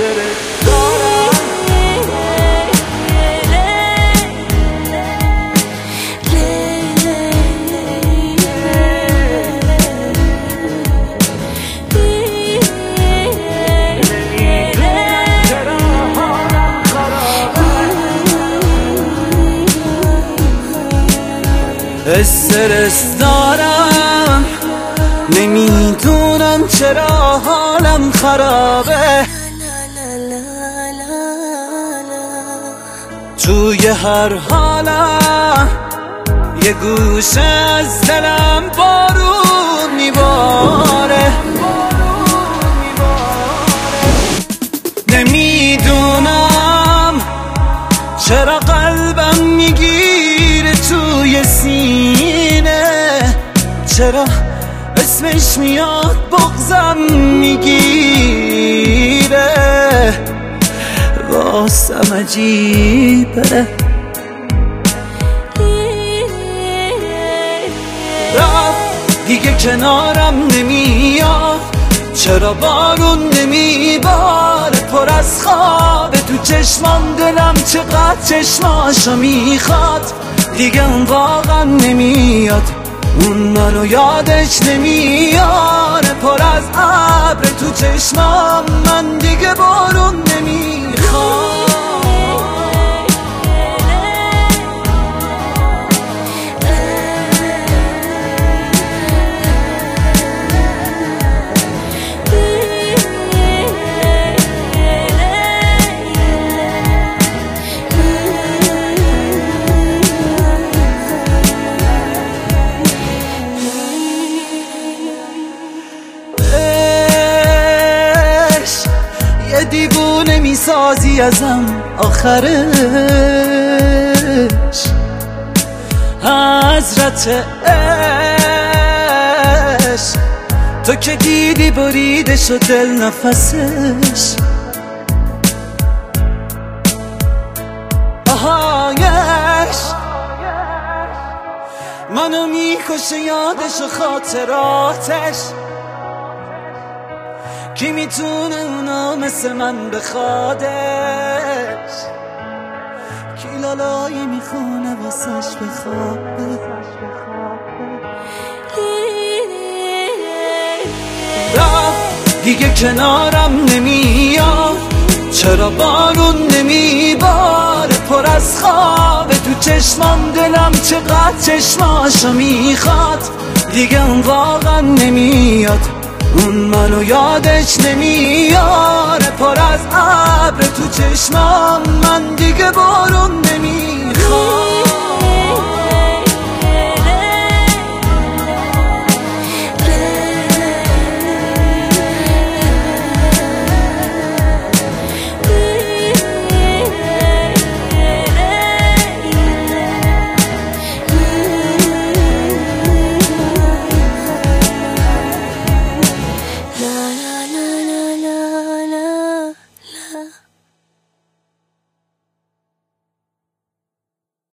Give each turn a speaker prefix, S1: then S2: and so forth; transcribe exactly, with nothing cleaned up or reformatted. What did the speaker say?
S1: استرس دارم. استرس دارم نمیدونم چرا حالم خرابه، توی هر حالم یه گوشه از دلم بارون میباره. نمیدونم چرا قلبم میگیره توی سینه، چرا اسمش میاد بغضم میگیره، واسم عجیبه. رفت دیگه کنارم نمیاد، چرا بارون نمیباره، پر از خوابه تو چشمام، دلم چقدر چشماشو میخواد، دیگه اون واقعا نمیاد، اون منو یادش نمیاره، پر از ابر تو چشمام، من دیگه بارون نمیخوام. دیوونه میسازی ازم آخرش، حضرت عشق تو که دیدی بریدش و دل نفسش، آهایش منو میکشه یادش و خاطراتش، کی میتونه اونا مثل من بخوادش، کی لالایی میخونه واسش بخوابه. رفت دیگه کنارم نمیاد، چرا بارون نمیباره، پر از خوابه تو چشمام، دلم چقدر چشماشو میخواد، دیگه اون واقعا نمیاد، اون منو یادش نمیاره، پر از ابر تو چشمام، من دیگه بارون نمیخوام.